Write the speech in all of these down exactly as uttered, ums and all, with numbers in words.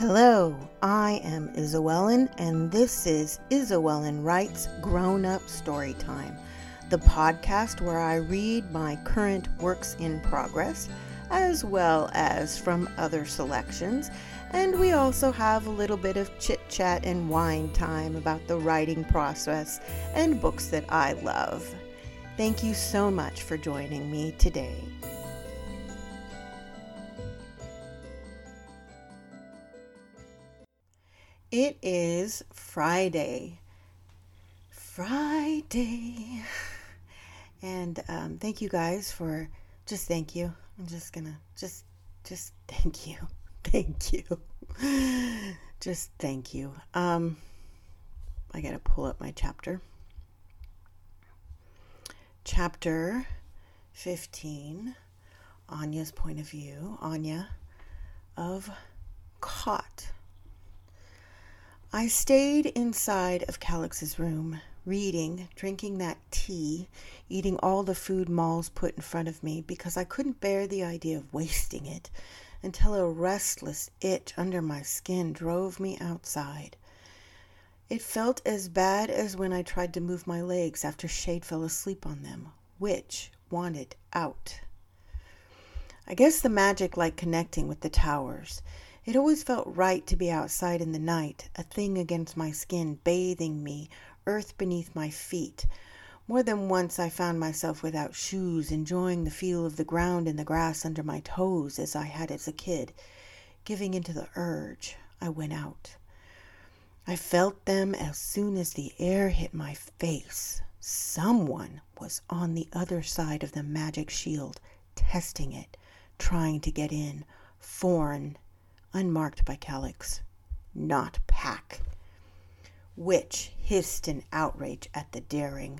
Hello, I am Isowellen, and this is Isowellen Writes Grown Up Storytime, the podcast where I read my current works in progress, as well as from other selections, and we also have a little bit of chit-chat and wine time about the writing process and books that I love. Thank you so much for joining me today. It is Friday. Friday. And um, thank you guys for, just thank you. I'm just gonna, just, just thank you. Thank you. Just thank you. Um, I gotta pull up my chapter. Chapter fifteen, Anya's point of view. Anya of Caught. I stayed inside of Calix's room, reading, drinking that tea, eating all the food Malls put in front of me because I couldn't bear the idea of wasting it, until a restless itch under my skin drove me outside. It felt as bad as when I tried to move my legs after Shade fell asleep on them, which wanted out. I guess the magic like connecting with the towers. It always felt right to be outside in the night, a thing against my skin, bathing me, earth beneath my feet. More than once I found myself without shoes, enjoying the feel of the ground and the grass under my toes as I had as a kid. Giving into the urge, I went out. I felt them as soon as the air hit my face. Someone was on the other side of the magic shield, testing it, trying to get in, foreign, unmarked by Calix, not Pack, which hissed in outrage at the daring.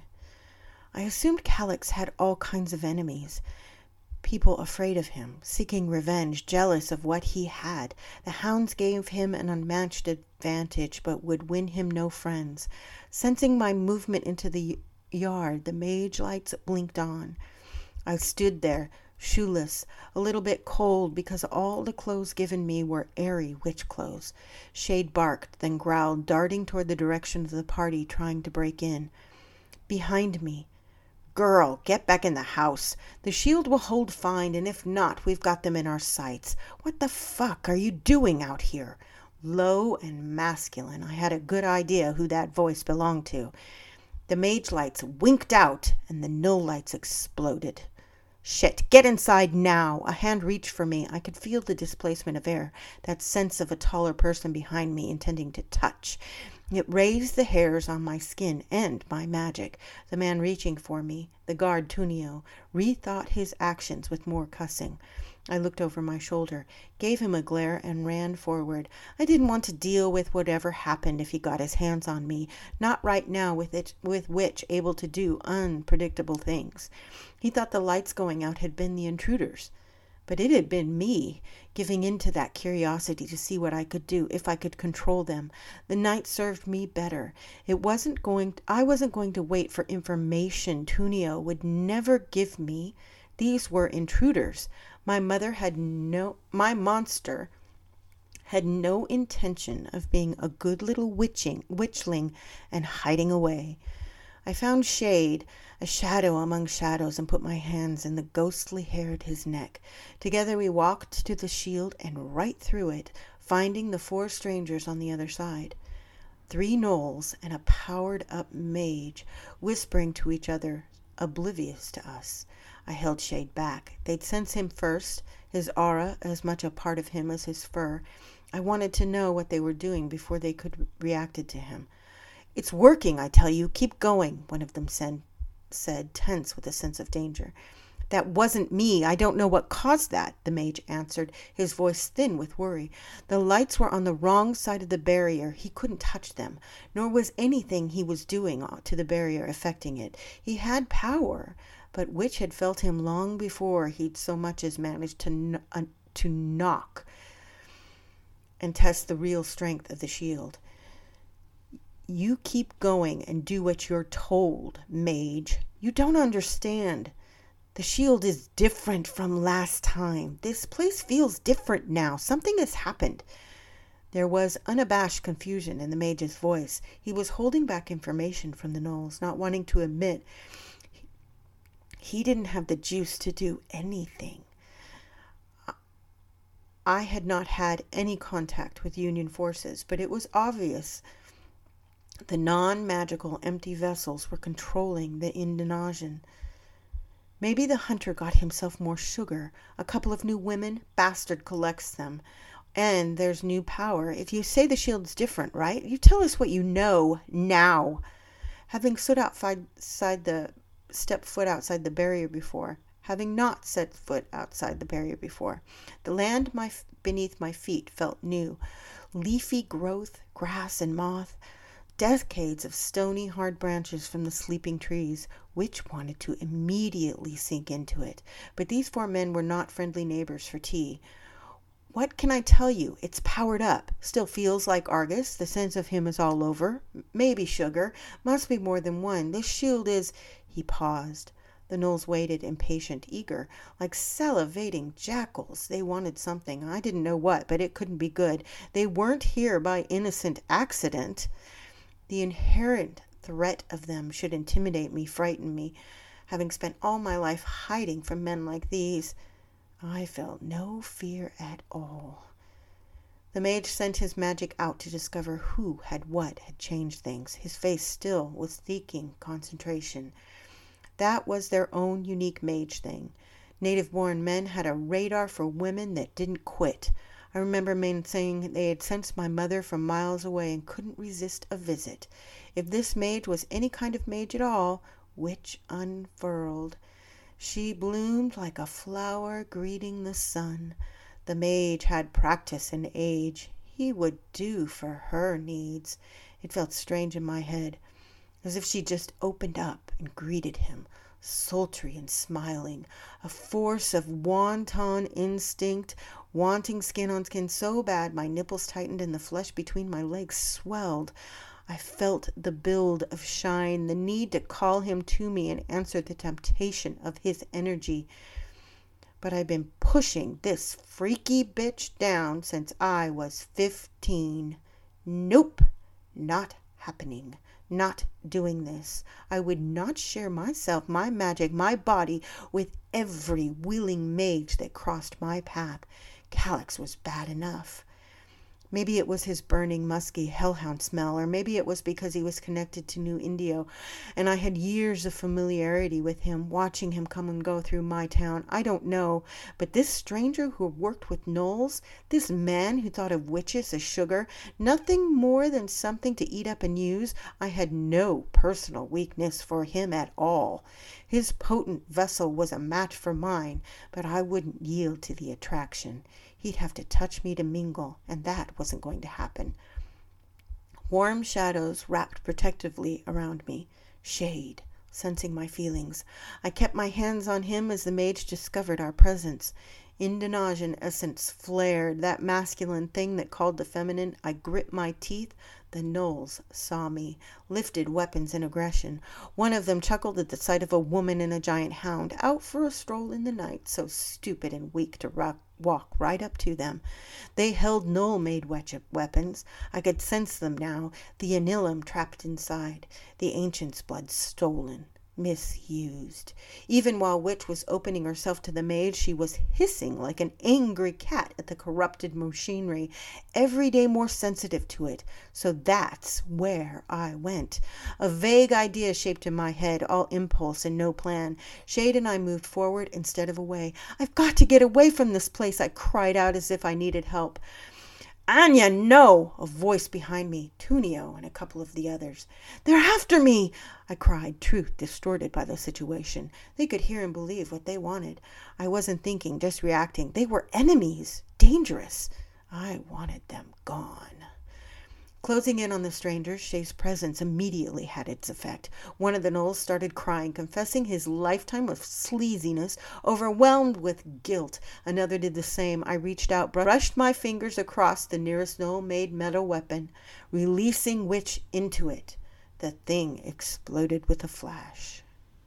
I assumed Calix had all kinds of enemies, people afraid of him, seeking revenge, jealous of what he had. The hounds gave him an unmatched advantage, but would win him no friends. Sensing my movement into the yard, the mage lights blinked on. I stood there, shoeless, a little bit cold because all the clothes given me were airy witch clothes. Shade barked, then growled, darting toward the direction of the party trying to break in. Behind me, "Girl, get back in the house. The shield will hold fine, and if not, we've got them in our sights. What the fuck are you doing out here?" Low and masculine. I had a good idea who that voice belonged to. The mage lights winked out, and the null lights exploded. Shit, get inside now. A hand reached for me. I could feel the displacement of air, that sense of a taller person behind me intending to touch. It raised the hairs on my skin and my magic. The man reaching for me, the guard Tunio, rethought his actions with more cussing. I looked over my shoulder, gave him a glare, and ran forward. I didn't want to deal with whatever happened if he got his hands on me, not right now with it, with which able to do unpredictable things. He thought the lights going out had been the intruders, but it had been me, giving in to that curiosity to see what I could do, if I could control them. The night served me better. It wasn't going, I wasn't going to wait for information Tunio would never give me. These were intruders. My mother had no, my monster had no intention of being a good little witching, witchling and hiding away. I found Shade, a shadow among shadows, and put my hands in the ghostly hair at his neck. Together we walked to the shield and right through it, finding the four strangers on the other side. Three gnolls and a powered-up mage, whispering to each other, oblivious to us. I held Shade back. They'd sense him first, his aura as much a part of him as his fur. I wanted to know what they were doing before they could reacted to him. "It's working, I tell you. Keep going," one of them said, said, tense with a sense of danger. "That wasn't me. I don't know what caused that," the mage answered, his voice thin with worry. "The lights were on the wrong side of the barrier. He couldn't touch them, nor was anything he was doing to the barrier affecting it. He had power, but Witch had felt him long before he'd so much as managed to, uh, to knock and test the real strength of the shield. You keep going and do what you're told, mage. You don't understand. The shield is different from last time. This place feels different now. Something has happened. There was unabashed confusion in the mage's voice. He was holding back information from the gnolls, not wanting to admit he didn't have the juice to do anything. I had not had any contact with Union forces, but it was obvious the non-magical empty vessels were controlling the Indonesian. Maybe the hunter got himself more sugar, a couple of new women, bastard collects them, and there's new power. If you say the shield's different, right? You tell us what you know now. Having stood outside the step foot outside the barrier before, having not set foot outside the barrier before, the land my, beneath my feet felt new. Leafy growth, grass and moth, decades of stony hard branches from the sleeping trees, which wanted to immediately sink into it. But these four men were not friendly neighbors for tea. What can I tell you? It's powered up. Still feels like Argus. The sense of him is all over. Maybe sugar. Must be more than one. This shield is... He paused. The gnolls waited, impatient, eager, like salivating jackals. They wanted something. I didn't know what, but it couldn't be good. They weren't here by innocent accident. The inherent threat of them should intimidate me, frighten me. Having spent all my life hiding from men like these, I felt no fear at all. The mage sent his magic out to discover who had what had changed things. His face still was seeking concentration. That was their own unique mage thing. Native-born men had a radar for women that didn't quit. I remember men saying they had sensed my mother from miles away and couldn't resist a visit. If this mage was any kind of mage at all, which unfurled. She bloomed like a flower greeting the sun. The mage had practice and age. He would do for her needs. It felt strange in my head, as if she just opened up and greeted him, sultry and smiling, a force of wanton instinct, wanting skin on skin so bad my nipples tightened and the flesh between my legs swelled. I felt the build of shine, the need to call him to me and answer the temptation of his energy. But I've been pushing this freaky bitch down since I was fifteen. Nope, not happening. Not doing this. I would not share myself, my magic, my body with every willing mage that crossed my path. Calyx was bad enough. Maybe it was his burning, musky hellhound smell, or maybe it was because he was connected to New Indio, and I had years of familiarity with him, watching him come and go through my town. I don't know, but this stranger who worked with gnolls, this man who thought of witches as sugar, nothing more than something to eat up and use, I had no personal weakness for him at all. His potent vessel was a match for mine, but I wouldn't yield to the attraction. He'd have to touch me to mingle, and that wasn't going to happen. Warm shadows wrapped protectively around me. Shade, sensing my feelings. I kept my hands on him as the mage discovered our presence. Indonesian essence flared, that masculine thing that called the feminine. I gripped my teeth. The gnolls saw me, lifted weapons in aggression. One of them chuckled at the sight of a woman and a giant hound, out for a stroll in the night, so stupid and weak to rock, walk right up to them. They held gnoll-made weapons. I could sense them now, the anilum trapped inside, the ancient's blood stolen, misused. Even while Witch was opening herself to the mage, she was hissing like an angry cat at the corrupted machinery, every day more sensitive to it. So that's where I went. A vague idea shaped in my head, all impulse and no plan. Shade and I moved forward instead of away. I've got to get away from this place, I cried out as if I needed help. Anya, no! A voice behind me, Tunio and a couple of the others. They're after me! I cried, truth distorted by the situation. They could hear and believe what they wanted. I wasn't thinking, just reacting. They were enemies, dangerous. I wanted them gone. Closing in on the strangers, Shay's presence immediately had its effect. One of the gnolls started crying, confessing his lifetime of sleaziness, overwhelmed with guilt. Another did the same. I reached out, brushed my fingers across the nearest gnoll-made metal weapon, releasing Witch into it. The thing exploded with a flash.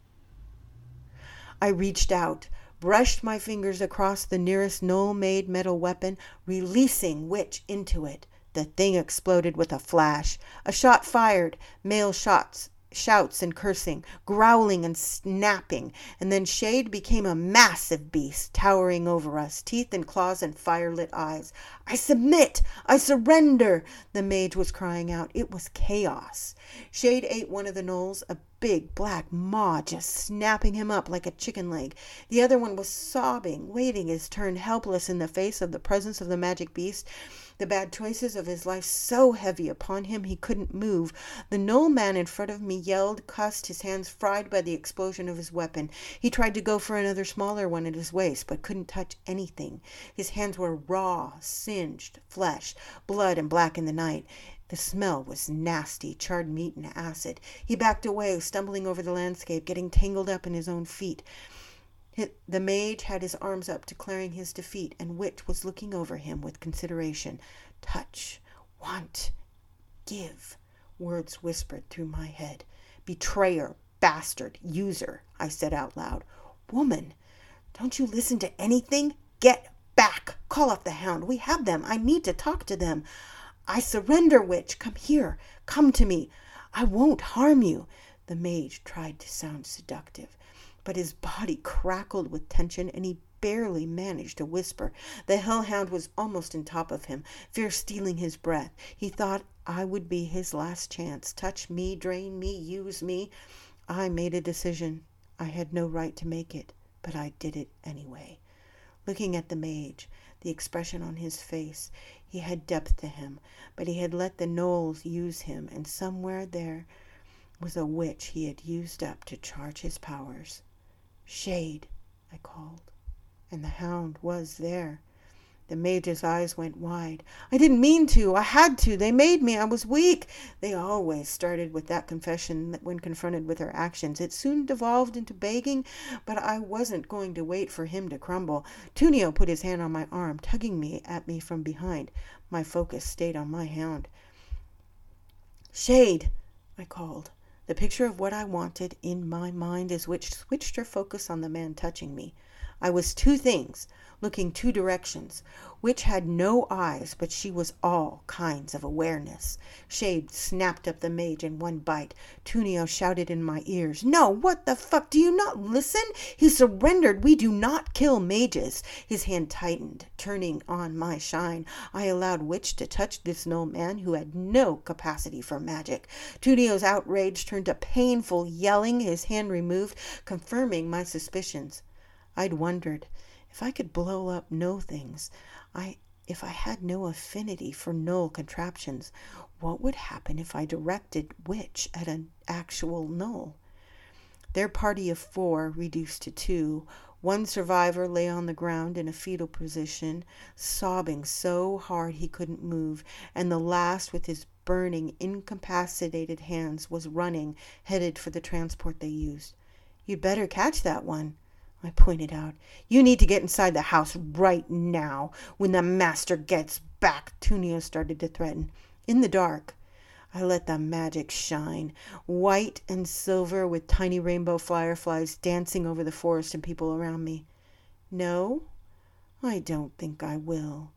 I reached out, brushed my fingers across the nearest gnoll-made metal weapon, releasing Witch into it. The thing exploded with a flash. A shot fired, male shots, shouts and cursing, growling and snapping, and then Shade became a massive beast, towering over us, teeth and claws and fire-lit eyes. "I submit! I surrender!" the mage was crying out. It was chaos. Shade ate one of the gnolls, a big black maw just snapping him up like a chicken leg. The other one was sobbing, waiting his turn, helpless in the face of the presence of the magic beast. The bad choices of his life so heavy upon him he couldn't move. The gnoll man in front of me yelled, cussed, his hands fried by the explosion of his weapon. He tried to go for another smaller one at his waist, but couldn't touch anything. His hands were raw, singed flesh, blood and black in the night. The smell was nasty, charred meat and acid. He backed away, stumbling over the landscape, getting tangled up in his own feet. The mage had his arms up, declaring his defeat, and Witch was looking over him with consideration. Touch, want, give, words whispered through my head. Betrayer, bastard, user, I said out loud. Woman, don't you listen to anything? Get back. Call off the hound. We have them. I need to talk to them. I surrender, Witch. Come here. Come to me. I won't harm you. The mage tried to sound seductive, but his body crackled with tension, and he barely managed to whisper. The hellhound was almost on top of him, fear stealing his breath. He thought I would be his last chance. Touch me, drain me, use me. I made a decision. I had no right to make it, but I did it anyway. Looking at the mage, the expression on his face, he had depth to him, but he had let the gnolls use him, and somewhere there was a witch he had used up to charge his powers. Shade, I called, and the hound was there. The mage's eyes went wide. I didn't mean to. I had to. They made me. I was weak. They always started with that confession that when confronted with their actions. It soon devolved into begging, but I wasn't going to wait for him to crumble. Tunio put his hand on my arm, tugging me at me from behind. My focus stayed on my hound. Shade, I called. The picture of what I wanted in my mind as Witch switched her focus on the man touching me. I was two things, looking two directions. Witch had no eyes, but she was all kinds of awareness. Shade snapped up the mage in one bite. Tunio shouted in my ears, "No, what the fuck? Do you not listen? He surrendered. We do not kill mages." His hand tightened, turning on my shine. I allowed Witch to touch this gnoll man who had no capacity for magic. Tunio's outrage turned to painful yelling, his hand removed, confirming my suspicions. I'd wondered if I could blow up gnoll things, I, if I had no affinity for gnoll contraptions, what would happen if I directed Witch at an actual gnoll? Their party of four reduced to two. One survivor lay on the ground in a fetal position, sobbing so hard he couldn't move, and the last, with his burning, incapacitated hands, was running, headed for the transport they used. "You'd better catch that one," I pointed out. "You need to get inside the house right now. When the master gets back," Tunio started to threaten. In the dark, I let the magic shine, white and silver with tiny rainbow fireflies dancing over the forest and people around me. No, I don't think I will.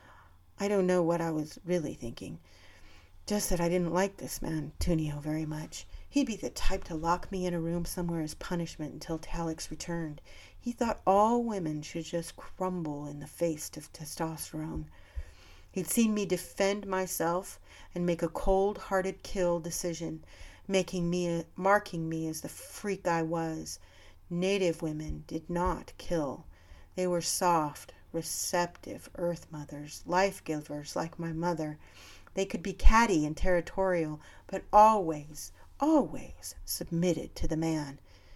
I don't know what I was really thinking. Just that I didn't like this man, Tunio, very much. He'd be the type to lock me in a room somewhere as punishment until Talix returned. He thought all women should just crumble in the face of testosterone. He'd seen me defend myself and make a cold-hearted kill decision, making me, marking me as the freak I was. Native women did not kill. They were soft, receptive earth mothers, life givers like my mother. They could be catty and territorial, but always, always submitted to the man.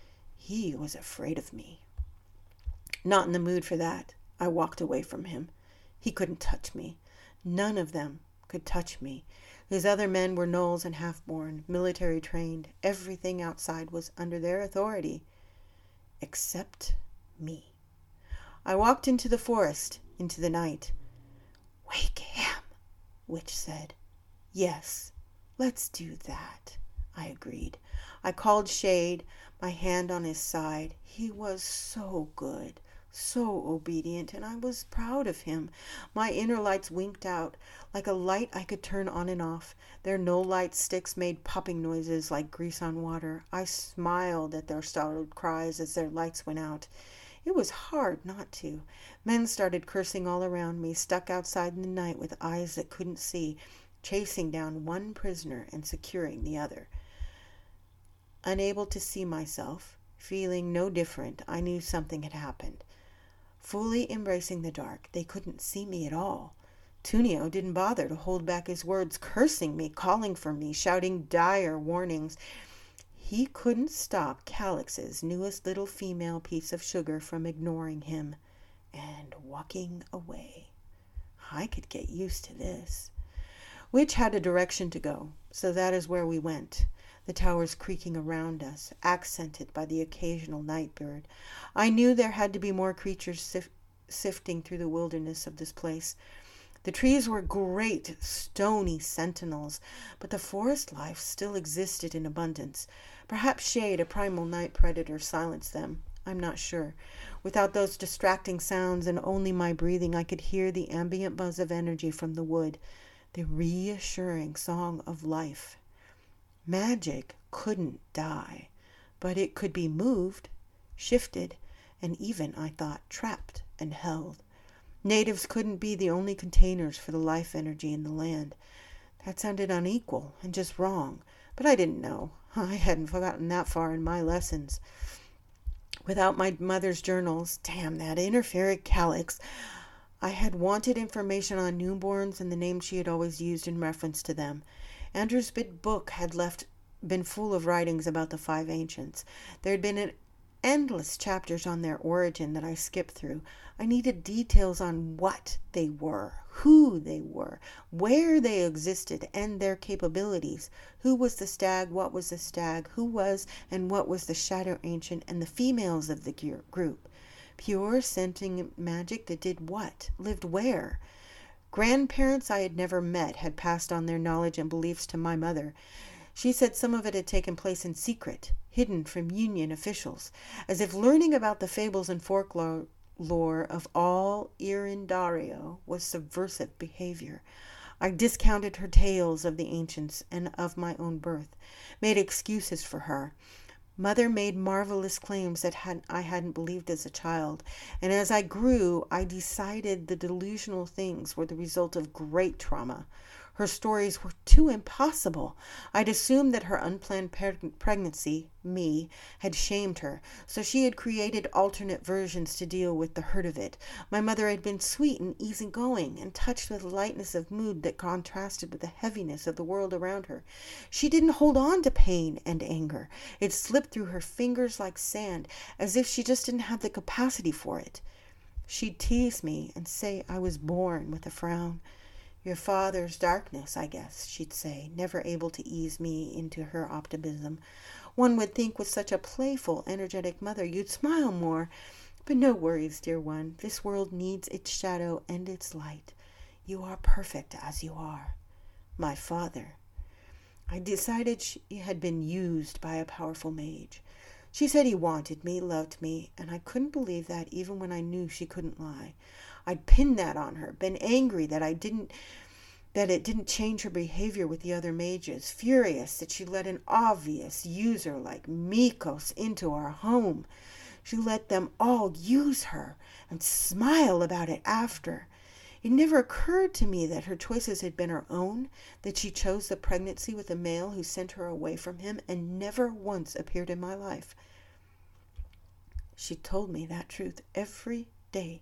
He was afraid of me. Not in the mood for that. I walked away from him. He couldn't touch me. None of them could touch me. His other men were gnolls and half-born, military trained. Everything outside was under their authority, except me. I walked into the forest, into the night. "Wake him," Witch said. "Yes, let's do that," I agreed. I called Shade, my hand on his side. He was so good, so obedient, and I was proud of him. My inner lights winked out, like a light I could turn on and off. Their no-light sticks made popping noises like grease on water. I smiled at their startled cries as their lights went out. It was hard not to. Men started cursing all around me, stuck outside in the night with eyes that couldn't see, chasing down one prisoner and securing the other. Unable to see myself, feeling no different, I knew something had happened. Fully embracing the dark, they couldn't see me at all. Tunio didn't bother to hold back his words, cursing me, calling for me, shouting dire warnings. He couldn't stop Calix's newest little female piece of sugar from ignoring him and walking away. I could get used to this. Witch had a direction to go, so that is where we went. The towers creaking around us, accented by the occasional night bird. I knew there had to be more creatures sif- sifting through the wilderness of this place. The trees were great, stony sentinels, but the forest life still existed in abundance. Perhaps shade, a primal night predator, silenced them. I'm not sure. Without those distracting sounds and only my breathing, I could hear the ambient buzz of energy from the wood, the reassuring song of life. Magic couldn't die, but it could be moved, shifted, and even, I thought, trapped and held. Natives couldn't be the only containers for the life energy in the land. That sounded unequal and just wrong, but I didn't know. I hadn't gotten that far in my lessons. Without my mother's journals, damn that interferic Calix, I had wanted information on newborns and the names she had always used in reference to them. Andrew's big book had left been full of writings about the five ancients. There had been an endless chapters on their origin that I skipped through. I needed details on what they were, who they were, where they existed, and their capabilities. Who was the stag, what was the stag, who was and what was the shadow ancient, and the females of the group. Pure sentient magic that did what, lived where. Grandparents I had never met had passed on their knowledge and beliefs to my mother. She said some of it had taken place in secret, hidden from Union officials, as if learning about the fables and folklore of all Irendario was subversive behavior. I discounted her tales of the ancients and of my own birth, made excuses for her. Mother made marvelous claims that had, I hadn't believed as a child, and as I grew, I decided the delusional things were the result of great trauma. Her stories were too impossible. I'd assumed that her unplanned preg- pregnancy, me, had shamed her, so she had created alternate versions to deal with the hurt of it. My mother had been sweet and easygoing, and touched with lightness of mood that contrasted with the heaviness of the world around her. She didn't hold on to pain and anger. It slipped through her fingers like sand, as if she just didn't have the capacity for it. She'd tease me and say I was born with a frown. Your father's darkness, I guess, she'd say, never able to ease me into her optimism. One would think with such a playful, energetic mother you'd smile more. But no worries, dear one. This world needs its shadow and its light. You are perfect as you are. My father. I decided she had been used by a powerful mage. She said he wanted me, loved me, and I couldn't believe that even when I knew she couldn't lie. I'd pinned that on her, been angry that I didn't, that it didn't change her behavior with the other mages, furious that she let an obvious user like Mikos into our home. She let them all use her and smile about it after. It never occurred to me that her choices had been her own, that she chose the pregnancy with a male who sent her away from him and never once appeared in my life. She told me that truth every day.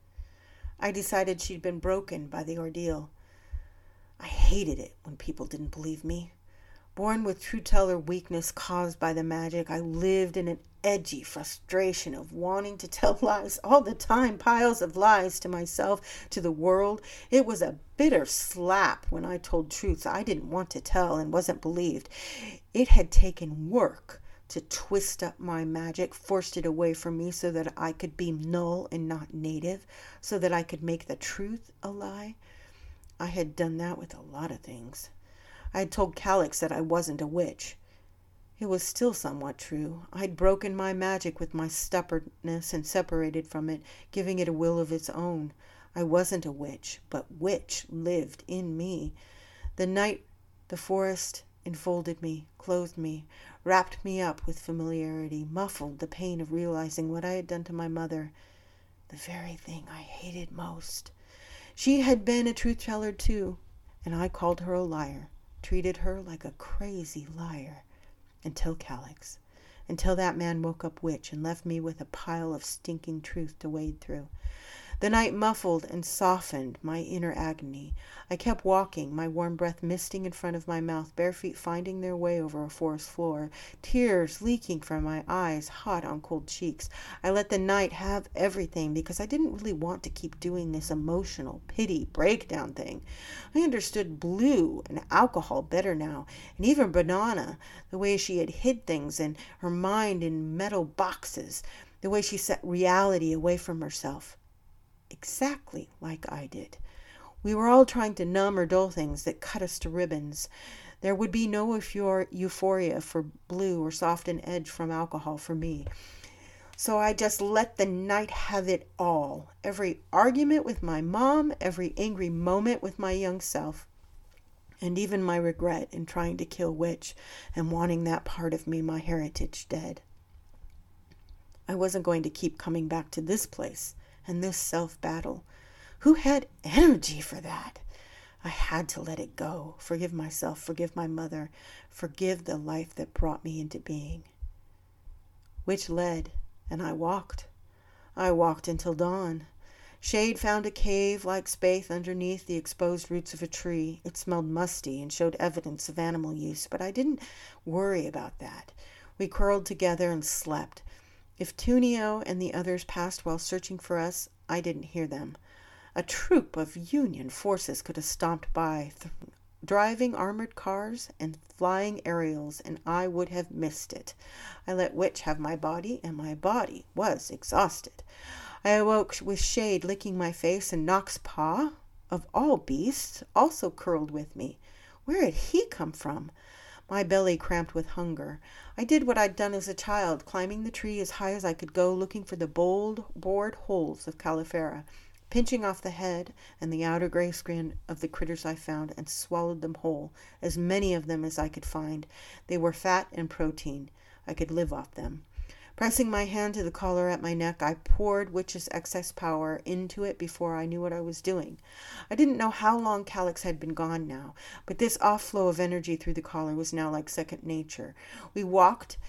I decided she'd been broken by the ordeal. I hated it when people didn't believe me. Born with true-teller weakness caused by the magic, I lived in an edgy frustration of wanting to tell lies all the time, piles of lies to myself, to the world. It was a bitter slap when I told truths I didn't want to tell and wasn't believed. It had taken work to twist up my magic, forced it away from me so that I could be null and not native, so that I could make the truth a lie. I had done that with a lot of things. I had told Calix that I wasn't a witch. It was still somewhat true. I'd broken my magic with my stubbornness and separated from it, giving it a will of its own. I wasn't a witch, but witch lived in me. The night, the forest enfolded me, clothed me, wrapped me up with familiarity, muffled the pain of realizing what I had done to my mother, the very thing I hated most. She had been a truth-teller too, and I called her a liar, treated her like a crazy liar, until Calix, until that man woke up witch and left me with a pile of stinking truth to wade through. The night muffled and softened my inner agony. I kept walking, my warm breath misting in front of my mouth, bare feet finding their way over a forest floor, tears leaking from my eyes, hot on cold cheeks. I let the night have everything because I didn't really want to keep doing this emotional pity breakdown thing. I understood Blue and alcohol better now, and even Banana, the way she had hid things in her mind in metal boxes, the way she set reality away from herself. Exactly like I did. We were all trying to numb or dull things that cut us to ribbons. There would be no euphoria for Blue or soft and edge from alcohol for me. So I just let the night have it all. Every argument with my mom, every angry moment with my young self, and even my regret in trying to kill Witch and wanting that part of me, my heritage, dead. I wasn't going to keep coming back to this place and this self-battle. Who had energy for that? I had to let it go, forgive myself, forgive my mother, forgive the life that brought me into being. Witch led, and I walked. I walked until dawn. Shade found a cave-like space underneath the exposed roots of a tree. It smelled musty and showed evidence of animal use, but I didn't worry about that. We curled together and slept. If Tunio and the others passed while searching for us, I didn't hear them. A troop of Union forces could have stomped by, th- driving armored cars and flying aerials, and I would have missed it. I let Witch have my body, and my body was exhausted. I awoke with Shade licking my face, and Nock's paw, of all beasts, also curled with me. Where had he come from? My belly cramped with hunger. I did what I'd done as a child, climbing the tree as high as I could go, looking for the bold, bored holes of Califera, pinching off the head and the outer gray skin of the critters I found, and swallowed them whole, as many of them as I could find. They were fat and protein. I could live off them. Pressing my hand to the collar at my neck, I poured Witch's excess power into it before I knew what I was doing. I didn't know how long Calix had been gone now, but this off-flow of energy through the collar was now like second nature. We walked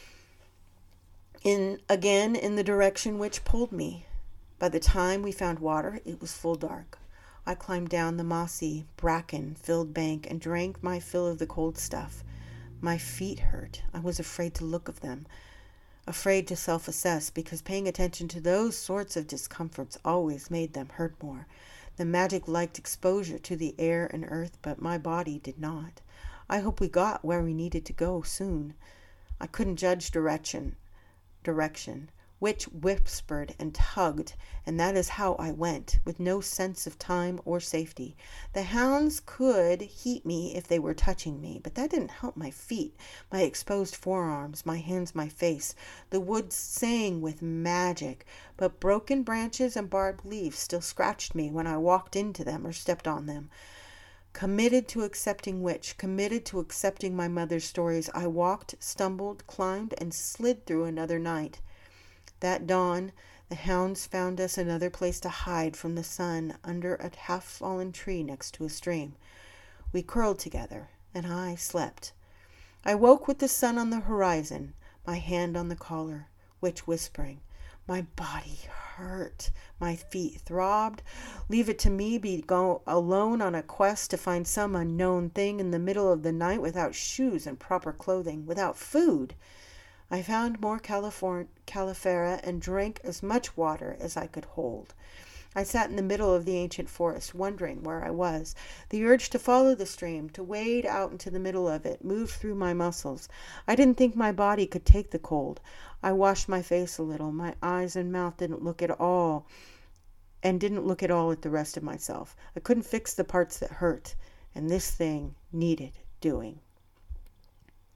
in again in the direction Witch pulled me. By the time we found water, it was full dark. I climbed down the mossy, bracken-filled bank and drank my fill of the cold stuff. My feet hurt. I was afraid to look of them. Afraid to self-assess, because paying attention to those sorts of discomforts always made them hurt more. The magic liked exposure to the air and earth, but my body did not. I hope we got where we needed to go soon. I couldn't judge direction. Direction. Witch whispered and tugged, and that is how I went, with no sense of time or safety. The hounds could heat me if they were touching me, but that didn't help my feet, my exposed forearms, my hands, my face. The woods sang with magic, but broken branches and barbed leaves still scratched me when I walked into them or stepped on them. Committed to accepting Witch, committed to accepting my mother's stories, I walked, stumbled, climbed, and slid through another night. That dawn, the hounds found us another place to hide from the sun under a half-fallen tree next to a stream. We curled together, and I slept. I woke with the sun on the horizon, my hand on the collar, Witch whispering. My body hurt. My feet throbbed. Leave it to me be go alone on a quest to find some unknown thing in the middle of the night without shoes and proper clothing, without food. I found more Californ- Califera and drank as much water as I could hold. I sat in the middle of the ancient forest, wondering where I was. The urge to follow the stream, to wade out into the middle of it, moved through my muscles. I didn't think my body could take the cold. I washed my face a little. My eyes and mouth didn't look at all, and didn't look at all at the rest of myself. I couldn't fix the parts that hurt, and this thing needed doing.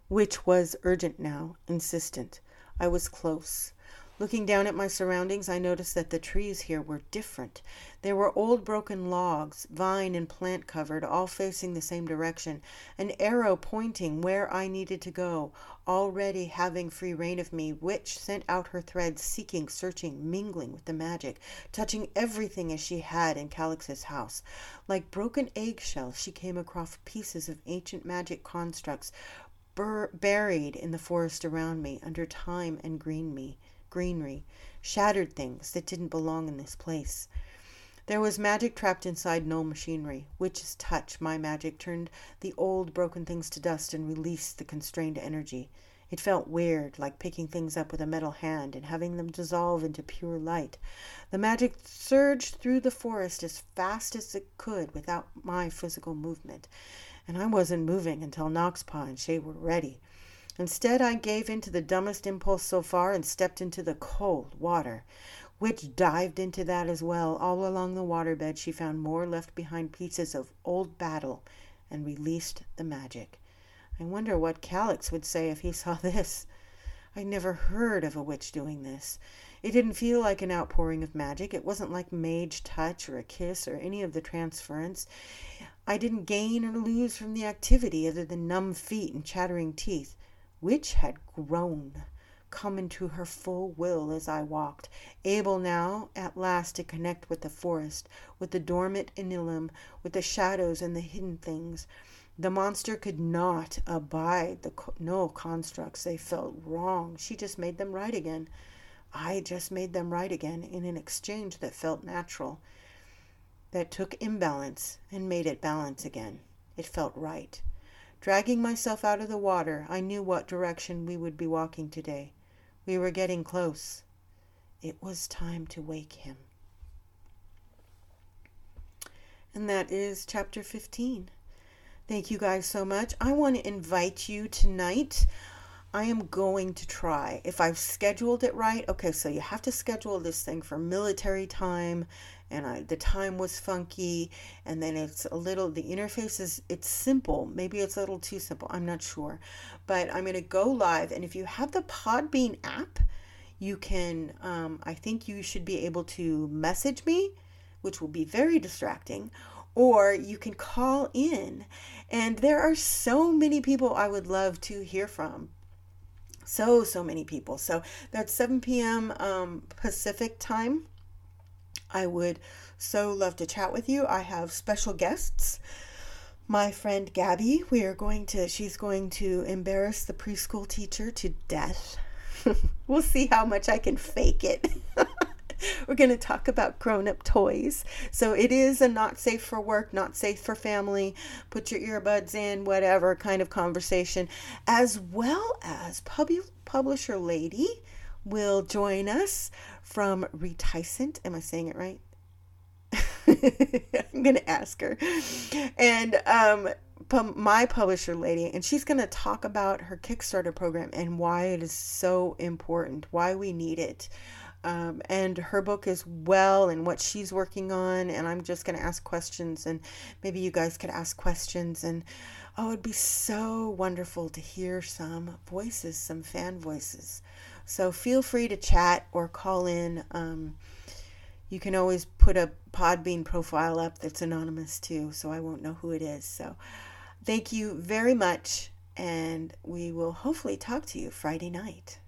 which was urgent now, insistent. I was close. Looking down at my surroundings, I noticed that the trees here were different. There were old broken logs, vine and plant covered, all facing the same direction, an arrow pointing where I needed to go, already having free rein of me, which sent out her threads, seeking, searching, mingling with the magic, touching everything as she had in Calix's house. Like broken eggshells, she came across pieces of ancient magic constructs, bur- buried in the forest around me, under time and green me. greenery, shattered things that didn't belong in this place. There was magic trapped inside null machinery. Witch's touch, my magic, turned the old broken things to dust and released the constrained energy. It felt weird, like picking things up with a metal hand and having them dissolve into pure light. The magic surged through the forest as fast as it could without my physical movement, and I wasn't moving until Noxpaw and Shay were ready. Instead, I gave in to the dumbest impulse so far and stepped into the cold water. Witch dived into that as well. All along the waterbed, she found more left behind pieces of old battle and released the magic. I wonder what Calix would say if he saw this. I'd never heard of a witch doing this. It didn't feel like an outpouring of magic. It wasn't like mage touch or a kiss or any of the transference. I didn't gain or lose from the activity other than numb feet and chattering teeth. Witch had grown, come into her full will as I walked, able now at last to connect with the forest, with the dormant Inilim, with the shadows and the hidden things. The monster could not abide the co- no constructs. They felt wrong. She just made them right again. I just made them right again in an exchange that felt natural, that took imbalance and made it balance again. It felt right. Dragging myself out of the water, I knew what direction we would be walking today. We were getting close. It was time to wake him. And that is chapter fifteen. Thank you guys so much. I want to invite you tonight. I am going to try, if I've scheduled it right. Okay, so you have to schedule this thing for military time, and I, the time was funky, and then it's a little, the interface is, it's simple. Maybe it's a little too simple. I'm not sure. But I'm going to go live, and if you have the Podbean app, you can, um, I think you should be able to message me, which will be very distracting, or you can call in. And there are so many people I would love to hear from. So, so many people. So that's seven p.m. Um, Pacific time. I would so love to chat with you. I have special guests. My friend Gabby, we are going to, she's going to embarrass the preschool teacher to death. We'll see how much I can fake it. We're going to talk about grown-up toys. So it is a not safe for work, not safe for family, put your earbuds in, whatever kind of conversation, as well as pub- publisher lady will join us from Reticent. Am I saying it right? I'm going to ask her. And um, my publisher lady, and she's going to talk about her Kickstarter program and why it is so important, why we need it. Um, and her book as well, and what she's working on, and I'm just going to ask questions, and maybe you guys could ask questions, and oh, it'd be so wonderful to hear some voices, some fan voices. So feel free to chat or call in. Um, you can always put a Podbean profile up that's anonymous too, so I won't know who it is. So thank you very much, and we will hopefully talk to you Friday night.